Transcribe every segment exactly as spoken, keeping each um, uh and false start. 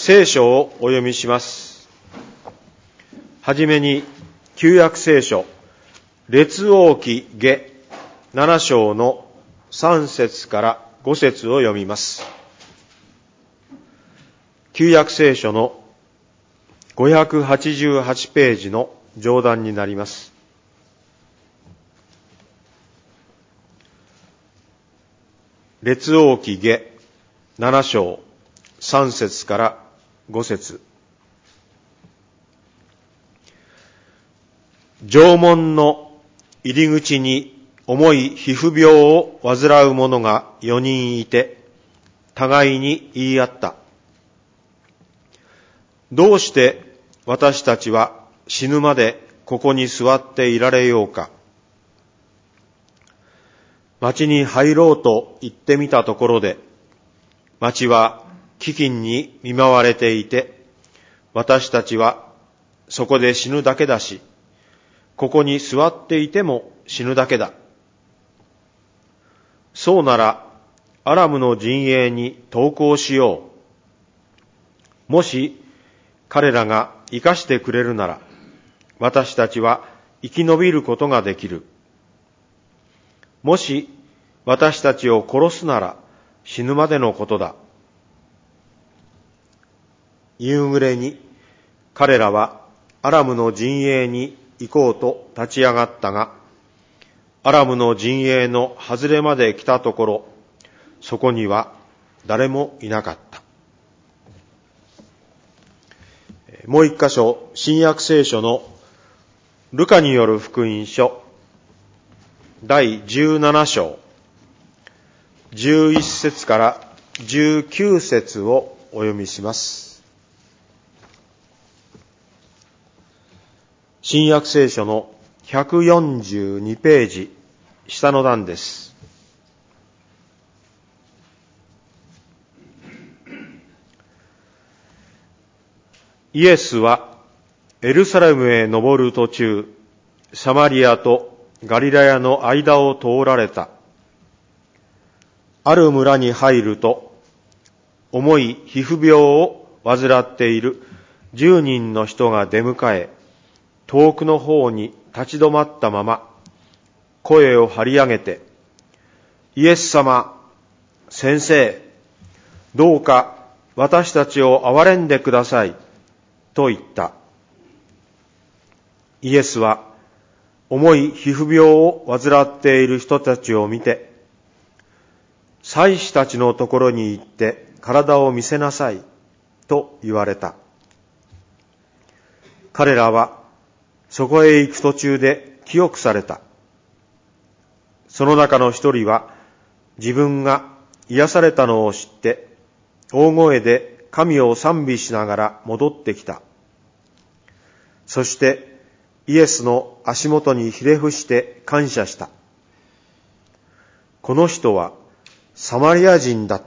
聖書をお読みします。はじめに旧約聖書列王記下なな章のさん節からご節を読みます。旧約聖書のごひゃくはちじゅうはちページの上段になります。列王記下なな章さん節からご節。城門の入り口に重い皮膚病を患う者がよにんいて、互いに言い合った。どうして私たちは死ぬまでここに座っていられようか。町に入ろうと言ってみたところで、町は飢饉に見舞われていて、私たちはそこで死ぬだけだし、ここに座っていても死ぬだけだ。そうなら、アラムの陣営に投降しよう。もし彼らが生かしてくれるなら、私たちは生き延びることができる。もし私たちを殺すなら死ぬまでのことだ。夕暮れに彼らはアラムの陣営に行こうと立ち上がったが、アラムの陣営の外れまで来たところ、そこには誰もいなかった。もう一箇所、新約聖書のルカによる福音書だいじゅうなな章じゅういち節からじゅうきゅう節をお読みします。新約聖書のひゃくよんじゅうにページ下の段です。イエスはエルサレムへ登る途中、サマリアとガリラヤの間を通られた。ある村に入ると、重い皮膚病を患っている十人の人が出迎え、遠くの方に立ち止まったまま、声を張り上げて、イエス様、先生、どうか私たちを憐れんでください、と言った。イエスは、重い皮膚病を患っている人たちを見て、祭司たちのところに行って体を見せなさい、と言われた。彼らは、そこへ行く途中で清くされた。その中の一人は自分が癒されたのを知って大声で神を賛美しながら戻ってきた。そしてイエスの足元にひれ伏して感謝した。この人はサマリア人だった。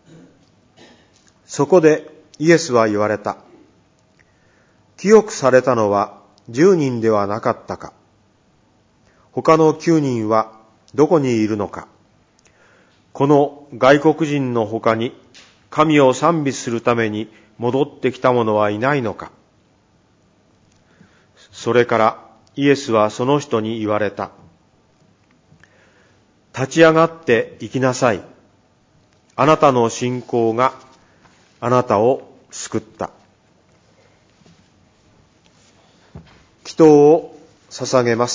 そこでイエスは言われた。清くされたのは十人ではなかったか。他の九人はどこにいるのか。この外国人の他に神を賛美するために戻ってきた者はいないのか。それからイエスはその人に言われた。立ち上がって行きなさい。あなたの信仰があなたを救った。祈祷を捧げます。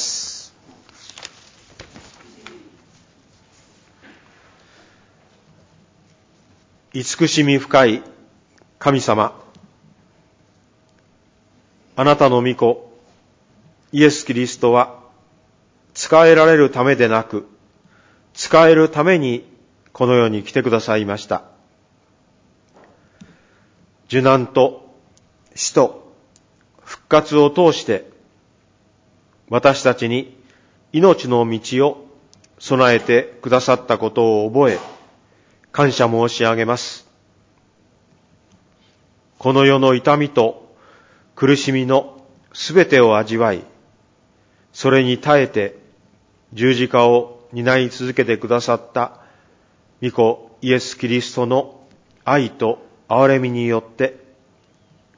慈しみ深い神様、あなたの御子、イエス・キリストは、仕えられるためでなく、仕えるためにこの世に来てくださいました。受難と死と復活を通して、私たちに命の道を備えてくださったことを覚え、感謝申し上げます。この世の痛みと苦しみのすべてを味わい、それに耐えて十字架を担い続けてくださった御子イエス・キリストの愛と憐れみによって、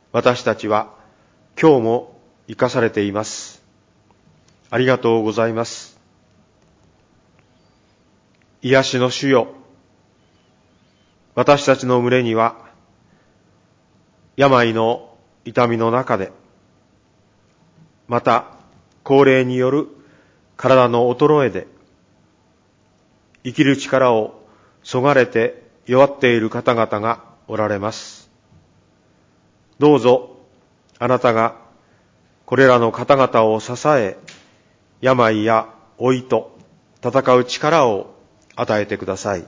私たちは今日も生かされています。ありがとうございます。癒しの主よ、私たちの群れには病の痛みの中で、また高齢による体の衰えで生きる力をそがれて弱っている方々がおられます。どうぞあなたがこれらの方々を支え、病や老いと戦う力を与えてください。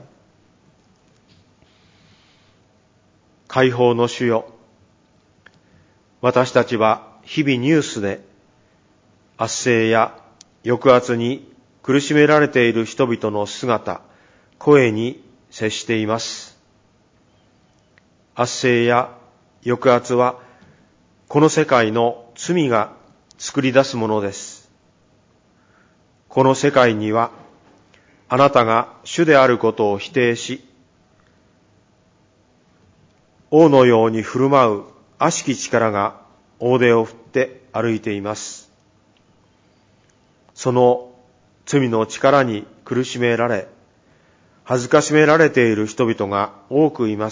解放の主よ、私たちは日々ニュースで圧政や抑圧に苦しめられている人々の姿、声に接しています。圧政や抑圧はこの世界の罪が作り出すものです。この世界にはあなたが主であることを否定し、王のように振る舞う悪しき力が大手を振って歩いています。その罪の力に苦しめられ、恥ずかしめられている人々が多くいます。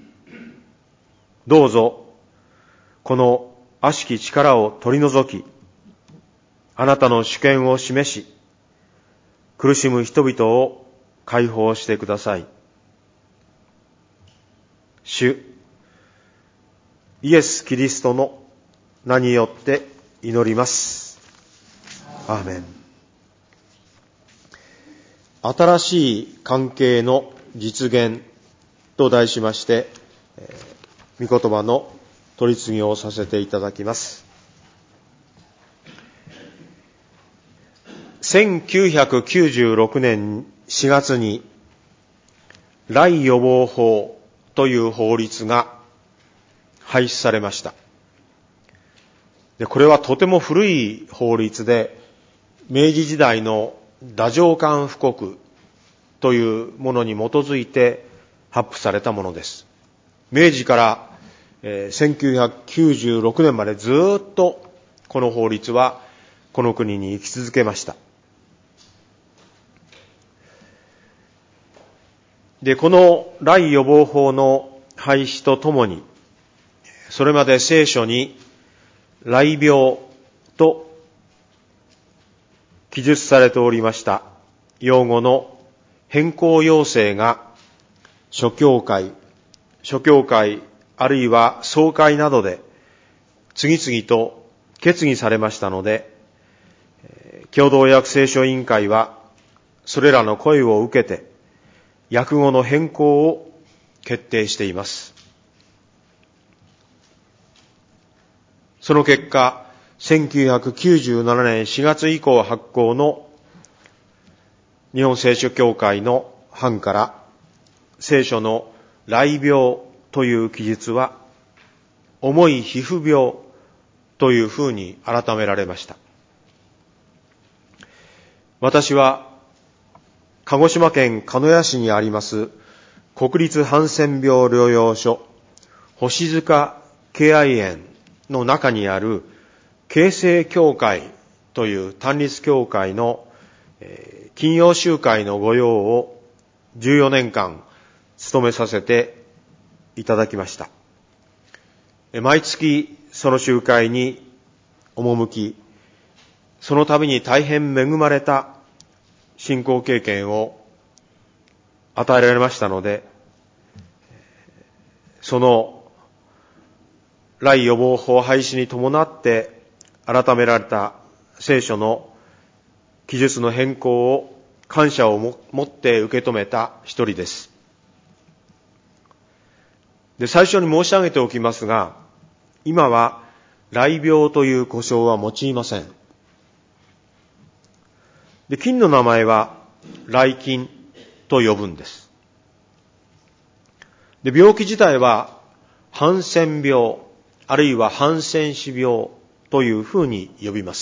どうぞ、この悪しき力を取り除き、あなたの主権を示し、苦しむ人々を解放してください。主イエス・キリストの名によって祈ります。アーメン。新しい関係の実現と題しまして、えー、御言葉の取り次ぎをさせていただきます。せんきゅうひゃくきゅうじゅうろくねんしがつに雷予防法という法律が廃止されました。で、これはとても古い法律で、明治時代の太政官布告というものに基づいて発布されたものです。明治から、えー、せんきゅうひゃくきゅうじゅうろくねんまでずっとこの法律はこの国に生き続けました。で、この雷予防法の廃止とともに、それまで聖書に雷病と記述されておりました用語の変更要請が諸教会、諸教会あるいは総会などで次々と決議されましたので、共同訳聖書委員会はそれらの声を受けて訳語の変更を決定しています。その結果、せんきゅうひゃくきゅうじゅうななねんしがつ以降発行の日本聖書協会の版から聖書の雷病という記述は重い皮膚病というふうに改められました。私は鹿児島県鹿屋市にあります国立ハンセン病療養所星塚敬愛園の中にある慶聖教会という単立教会の、えー、金曜集会の御用をじゅうよねんかん務めさせていただきました。毎月その集会に赴き、その度に大変恵まれた信仰経験を与えられましたので、その雷予防法廃止に伴って改められた聖書の記述の変更を感謝を持って受け止めた一人です。で、最初に申し上げておきますが、今は雷病という呼称は用いません。で、菌の名前は雷菌と呼ぶんです。で、病気自体はハンセン病あるいはハンセン氏病というふうに呼びます。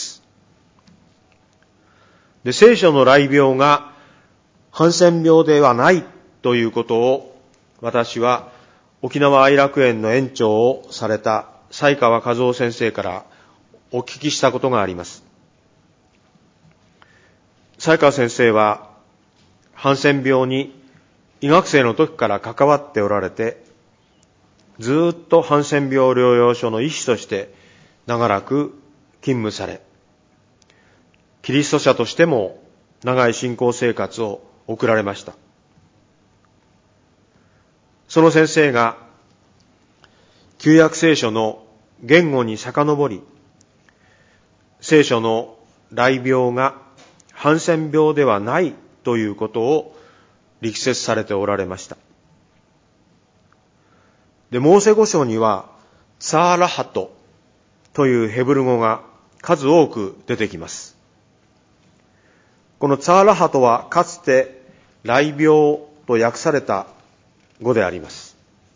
で、聖書の雷病がハンセン病ではないということを私は沖縄愛楽園の園長をされた犀川和夫先生からお聞きしたことがあります。犀川先生はハンセン病に医学生の時から関わっておられて、ずっとハンセン病療養所の医師として長らく勤務され、キリスト者としても長い信仰生活を送られました。その先生が旧約聖書の言語に遡り、聖書の雷病がハンセン病ではないということを力説されておられました。で、モーセ五書にはツァーラハトというヘブル語が数多く出てきます。このツァーラハトはかつて雷病と訳された語であります。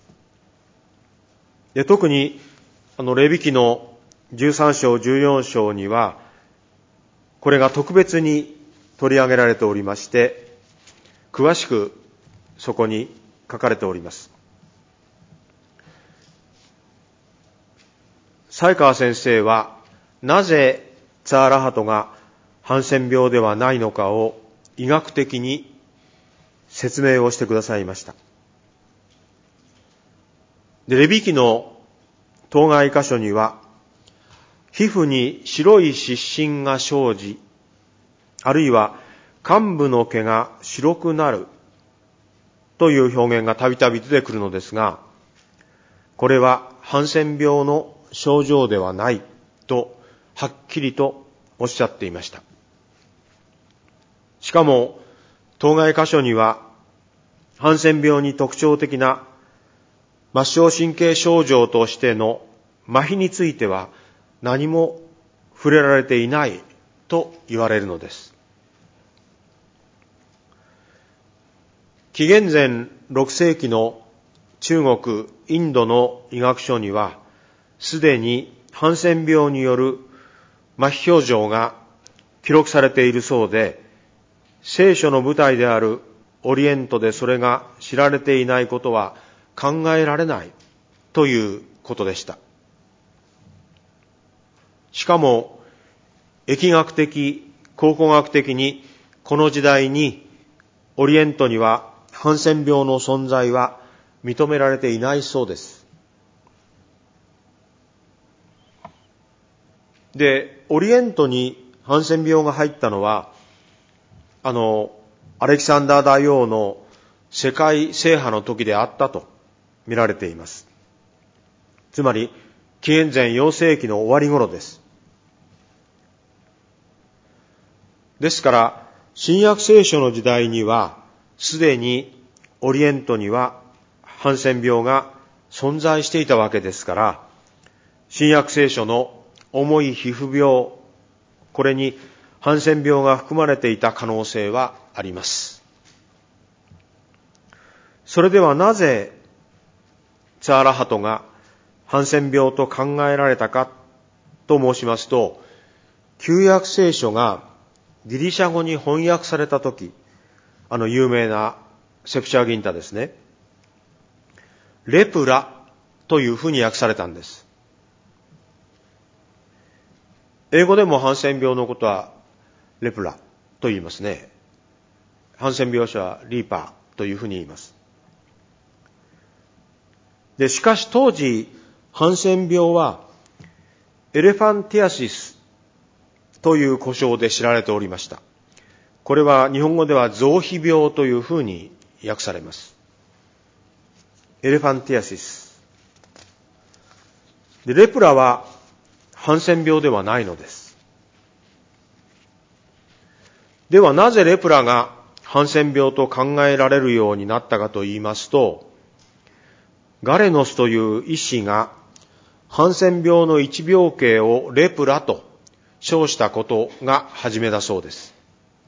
で、特にあのレビ記のじゅうさん章じゅうよん章にはこれが特別に取り上げられておりまして、詳しくそこに書かれております。犀川先生はなぜツァーラハトがハンセン病ではないのかを医学的に説明をしてくださいました。で、レビ記の当該箇所には、皮膚に白い湿疹が生じ、あるいは患部の毛が白くなるという表現がたびたび出てくるのですが、これはハンセン病の症状ではないとはっきりとおっしゃっていました。しかも当該箇所にはハンセン病に特徴的な末梢神経症状としての麻痺については何も触れられていないと言われるのです。紀元前ろく世紀の中国、インドの医学書にはすでにハンセン病による麻痺症状が記録されているそうで、聖書の舞台であるオリエントでそれが知られていないことは考えられないということでした。しかも疫学的、考古学的にこの時代にオリエントにはハンセン病の存在は認められていないそうです。で、オリエントにハンセン病が入ったのは、あの、アレキサンダー大王の世界制覇の時であったと見られています。つまり、紀元前よん世紀の終わり頃です。ですから、新約聖書の時代には、すでにオリエントにはハンセン病が存在していたわけですから、新約聖書の重い皮膚病、これにハンセン病が含まれていた可能性はあります。それではなぜツァーラハトがハンセン病と考えられたかと申しますと、旧約聖書がギリシャ語に翻訳されたとき、あの有名なセプチャーギンタですね、レプラというふうに訳されたんです。英語でもハンセン病のことはレプラと言いますね。ハンセン病者はリーパーというふうに言います。で、しかし当時、ハンセン病はエレファンティアシスという呼称で知られておりました。これは日本語では臓皮病というふうに訳されます。エレファンティアシス。で、レプラはハンセン病ではないのです。ではなぜレプラがハンセン病と考えられるようになったかと言いますと、ガレノスという医師がハンセン病の一病形をレプラと称したことが初めだそうです。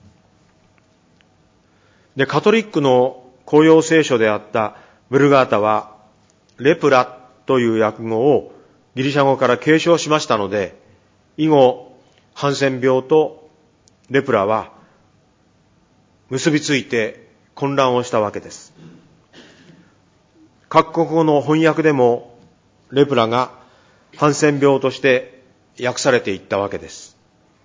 で、カトリックの公用聖書であったブルガータはレプラという訳語をギリシャ語から継承しましたので、以後ハンセン病とレプラは結びついて混乱をしたわけです。各国語の翻訳でもレプラがハンセン病として訳されていったわけです。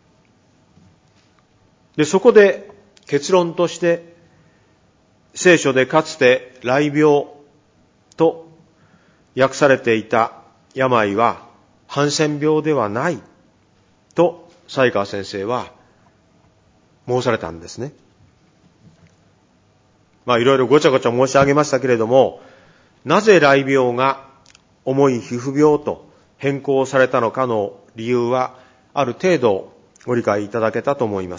で、そこで結論として聖書でかつて雷病と訳されていた病はハンセン病ではないと才川先生は申されたんですね。まあいろいろごちゃごちゃ申し上げましたけれども、なぜ雷病が重い皮膚病と変更されたのかの理由はある程度ご理解いただけたと思います。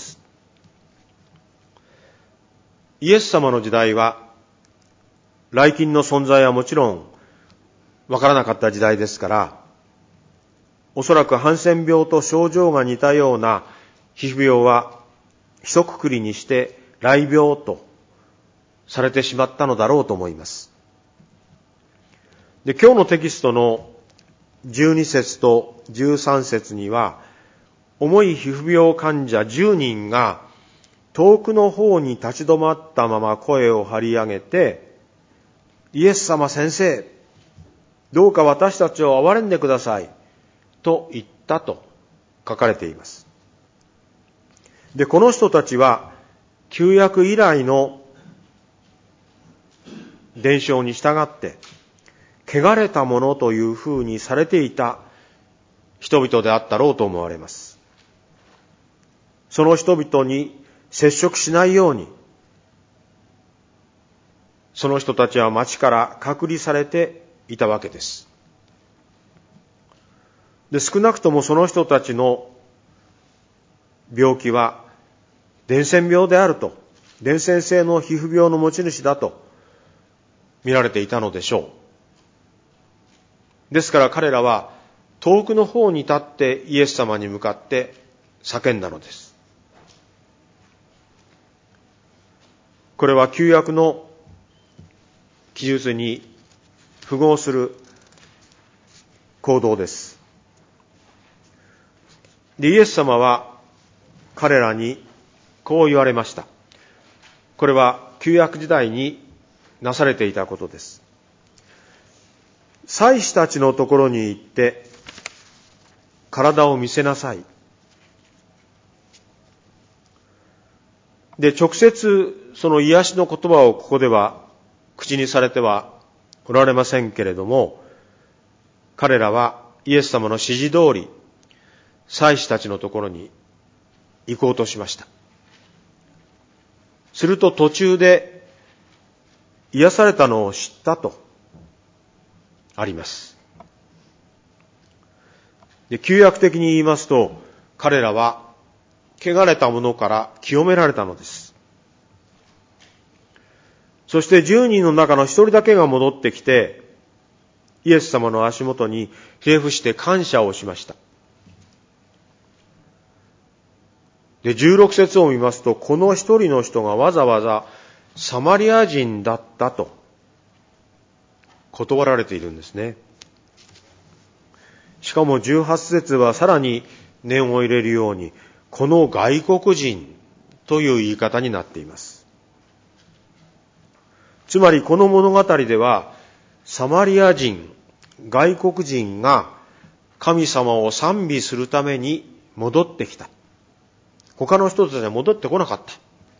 イエス様の時代は雷菌の存在はもちろんわからなかった時代ですから、おそらくハンセン病と症状が似たような皮膚病は一括りにして雷病とされてしまったのだろうと思います。で、今日のテキストのじゅうに節とじゅうさん節には、重い皮膚病患者じゅうにんが遠くの方に立ち止まったまま声を張り上げて、イエス様先生、どうか私たちを憐れんでくださいと言ったと書かれています。で、この人たちは旧約以来の伝承に従って汚れたものというふうにされていた人々であったろうと思われます。その人々に接触しないように、その人たちは町から隔離されていたわけです。で、少なくともその人たちの病気は伝染病であると、伝染性の皮膚病の持ち主だと見られていたのでしょう。ですから彼らは遠くの方に立ってイエス様に向かって叫んだのです。これは旧約の記述に符合する行動です。で、イエス様は彼らにこう言われました。これは旧約時代になされていたことです。祭司たちのところに行って体を見せなさい。で、直接その癒しの言葉をここでは口にされてはおられませんけれども、彼らはイエス様の指示通り祭司たちのところに行こうとしました。すると途中で癒されたのを知ったとあります。で、旧約的に言いますと、彼らは汚れたものから清められたのです。そしてじゅうにんの中の一人だけが戻ってきて、イエス様の足元にひれ伏して感謝をしました。で、じゅうろく節を見ますと、この一人の人がわざわざサマリア人だったと断られているんですね。しかもじゅうはち節はさらに念を入れるように、この外国人という言い方になっています。つまりこの物語では、サマリア人、外国人が神様を賛美するために戻ってきた。他の人たちは戻ってこなかった。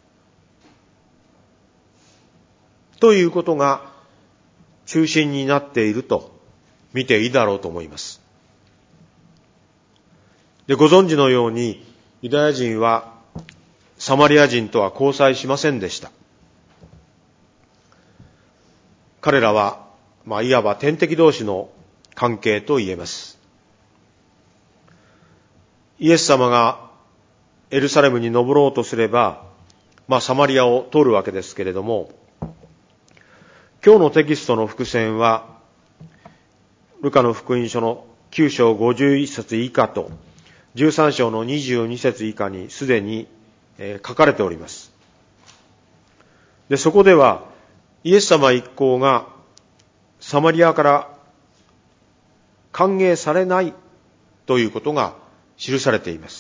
ということが中心になっていると見ていいだろうと思います。で、ご存知のようにユダヤ人はサマリア人とは交際しませんでした。彼らは、まあ、いわば天敵同士の関係と言えます。イエス様がエルサレムに登ろうとすれば、まあ、サマリアを通るわけですけれども、今日のテキストの伏線は、ルカの福音書のきゅう章ごじゅういち節以下と、じゅうさん章のにじゅうに節以下にすでに、えー、書かれております。で、そこでは、イエス様一行がサマリアから歓迎されないということが記されています。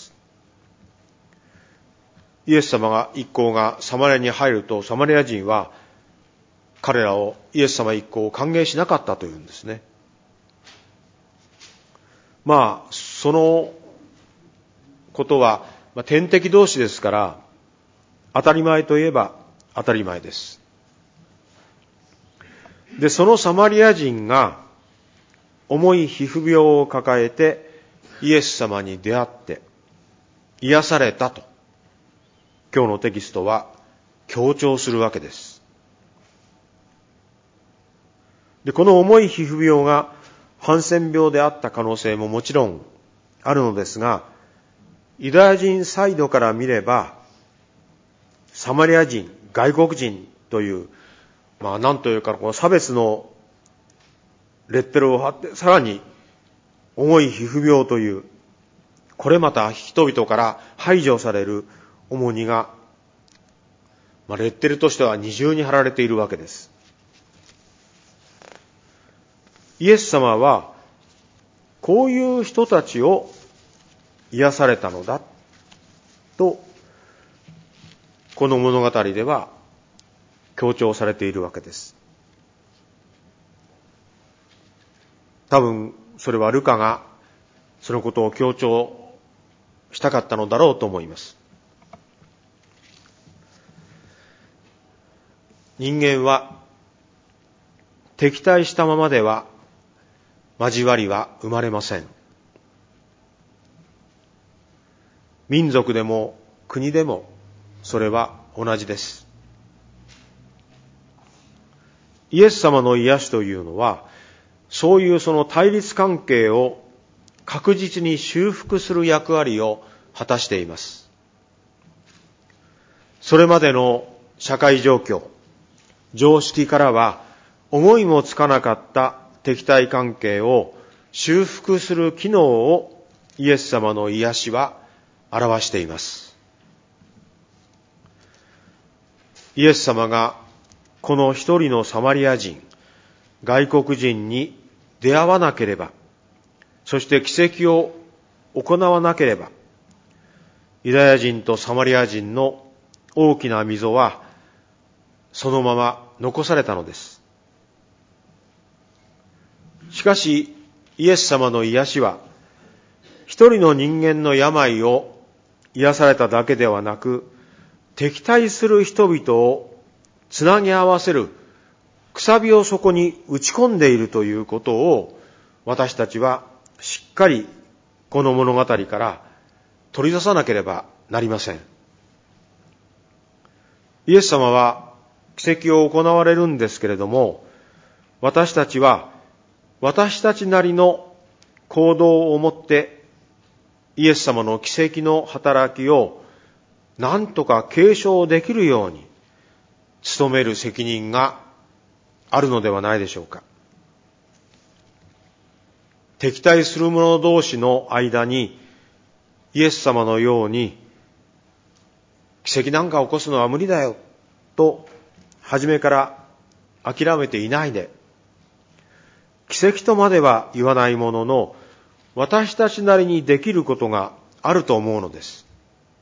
イエス様が一行がサマリアに入ると、サマリア人は彼らを、イエス様一行を歓迎しなかったというんですね。 まあ、そのことは、まあ、天敵同士ですから、当たり前といえば当たり前です。で、そのサマリア人が重い皮膚病を抱えてイエス様に出会って癒されたと、今日のテキストは強調するわけです。で、この重い皮膚病がハンセン病であった可能性ももちろんあるのですが、ユダヤ人サイドから見れば、サマリア人、外国人という、まあなんというか、この差別のレッテルを貼って、さらに重い皮膚病という、これまた人々から排除される重荷が、まあ、レッテルとしては二重に貼られているわけです。イエス様は、こういう人たちを癒されたのだ、と、この物語では強調されているわけです。多分、それはルカがそのことを強調したかったのだろうと思います。人間は敵対したままでは交わりは生まれません。民族でも国でもそれは同じです。イエス様の癒しというのは、そういうその対立関係を確実に修復する役割を果たしています。それまでの社会状況、常識からは思いもつかなかった敵対関係を修復する機能をイエス様の癒しは表しています。イエス様がこの一人のサマリア人、外国人に出会わなければ、そして奇跡を行わなければ、ユダヤ人とサマリア人の大きな溝はそのまま残されたのです。しかし、イエス様の癒しは、一人の人間の病を癒されただけではなく、敵対する人々をつなぎ合わせるくさびをそこに打ち込んでいるということを、私たちはしっかりこの物語から取り出さなければなりません。イエス様は奇跡を行われるんですけれども、私たちは私たちなりの行動をもってイエス様の奇跡の働きを何とか継承できるように努める責任があるのではないでしょうか。敵対する者同士の間にイエス様のように奇跡なんか起こすのは無理だよと初めから諦めていないで、奇跡とまでは言わないものの、私たちなりにできることがあると思うのです。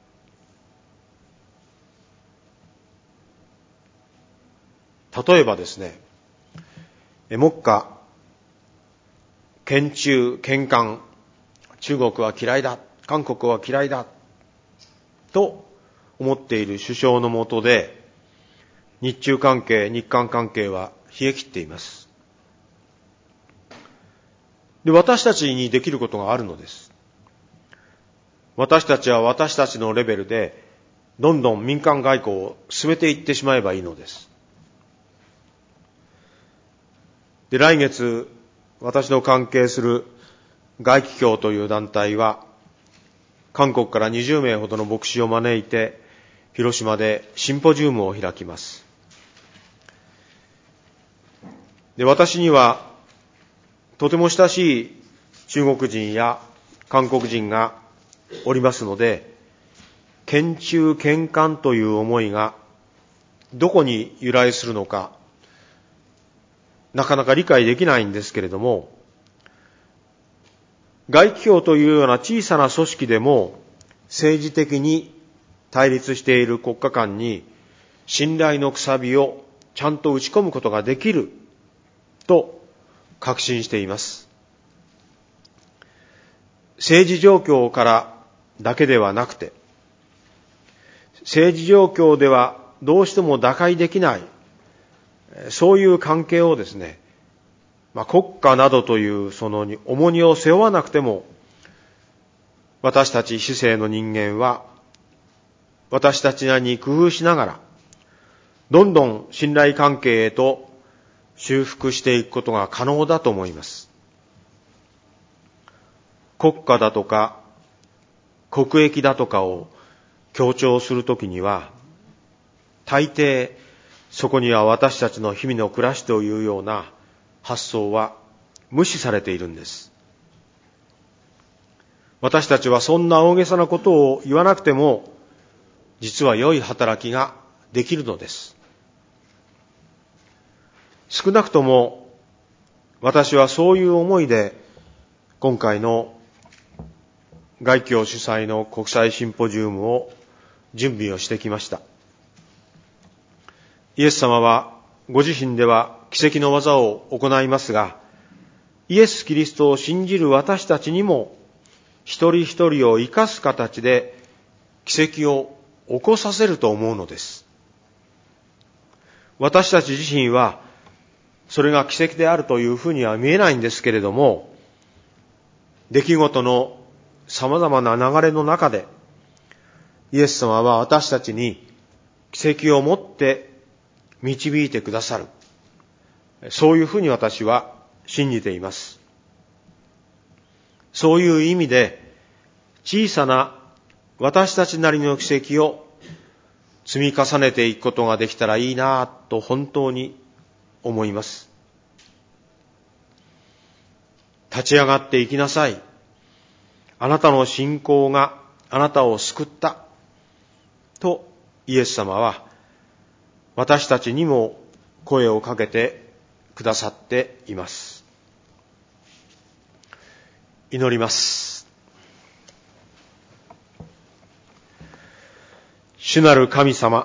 例えばですね、目下、県中、県韓、中国は嫌いだ、韓国は嫌いだ、と思っている首相の下で、日中関係、日韓関係は冷え切っています。で、私たちにできることがあるのです。私たちは私たちのレベルで、どんどん民間外交を進めていってしまえばいいのです。で、来月、私の関係する外企協という団体は、韓国からにじゅうめいほどの牧師を招いて、広島でシンポジウムを開きます。で、私には、とても親しい中国人や韓国人がおりますので、県中県韓という思いがどこに由来するのか、なかなか理解できないんですけれども、外企協というような小さな組織でも政治的に対立している国家間に信頼のくさびをちゃんと打ち込むことができると確信しています。 政治状況からだけではなくて、政治状況ではどうしても打開できない、そういう関係をですね、まあ、国家などというその重荷を背負わなくても、私たち市政の人間は、私たちなりに工夫しながら、どんどん信頼関係へと修復していくことが可能だと思います。国家だとか、国益だとかを強調するときには、大抵そこには私たちの日々の暮らしというような発想は無視されているんです。私たちはそんな大げさなことを言わなくても、実は良い働きができるのです。少なくとも私はそういう思いで今回の外教主催の国際シンポジウムを準備をしてきました。イエス様はご自身では奇跡の技を行いますが、イエス・キリストを信じる私たちにも一人一人を生かす形で奇跡を起こさせると思うのです。私たち自身はそれが奇跡であるというふうには見えないんですけれども、出来事の様々な流れの中でイエス様は私たちに奇跡を持って導いてくださる。そういうふうに私は信じています。そういう意味で小さな私たちなりの奇跡を積み重ねていくことができたらいいなと本当に思います。立ち上がっていきなさい。あなたの信仰があなたを救った。とイエス様は私たちにも声をかけてくださっています。祈ります。主なる神様、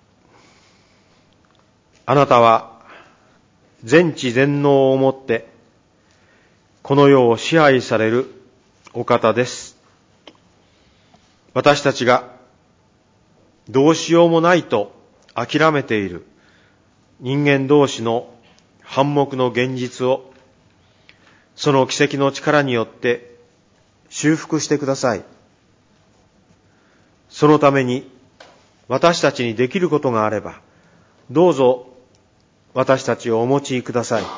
あなたは全知全能をもってこの世を支配されるお方です。私たちがどうしようもないと諦めている人間同士の反目の現実をその奇跡の力によって修復してください。そのために私たちにできることがあれば、どうぞ私たちをお持ちください。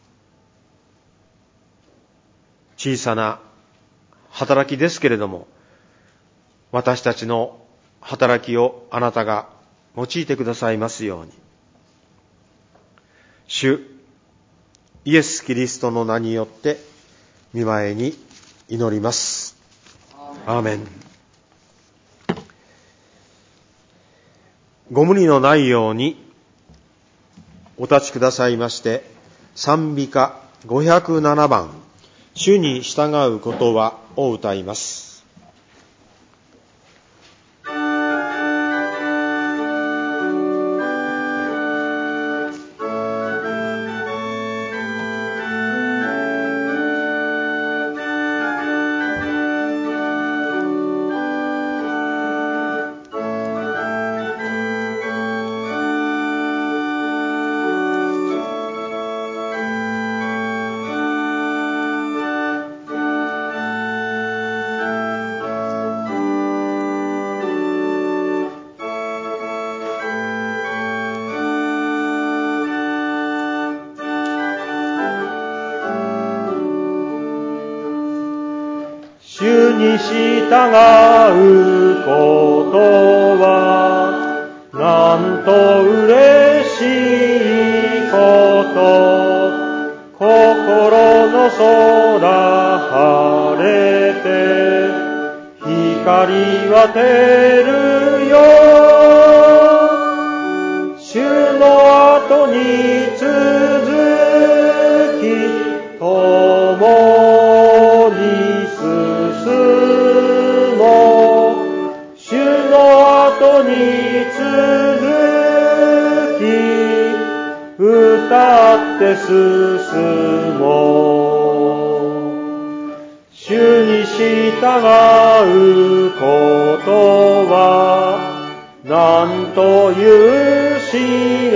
小さな働きですけれども、私たちの働きをあなたが用いてくださいますように。主イエス・キリストの名によって御前に祈ります。アーメン。ご無理のないようにお立ちくださいまして、賛美歌ごひゃくななばん、主に従うことはを歌います。 主に従うことはなんと嬉しいこと。心の空晴れて光は照るよ。主の後に続き共に進もう。主の後に続き歌って進もう。主に従うことはなんという幸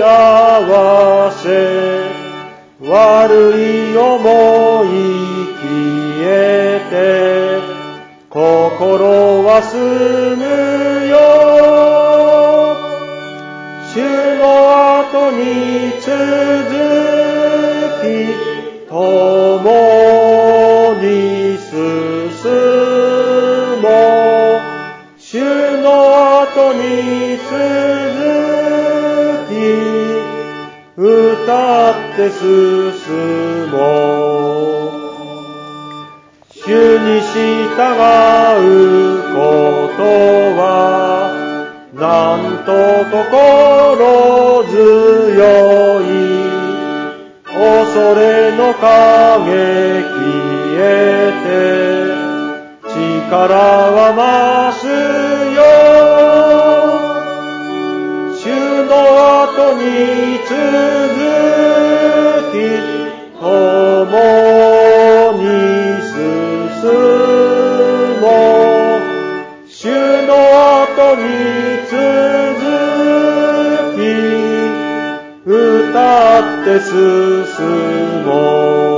せ。悪い思い消えて心は済むよ。主の後に続き共に進もう。主の後に続き歌って進もう。主に従うことはなんと心強い。恐れの影消えて力は増すよ。主の後に続き共に進もう。主の後に続き歌って進もう。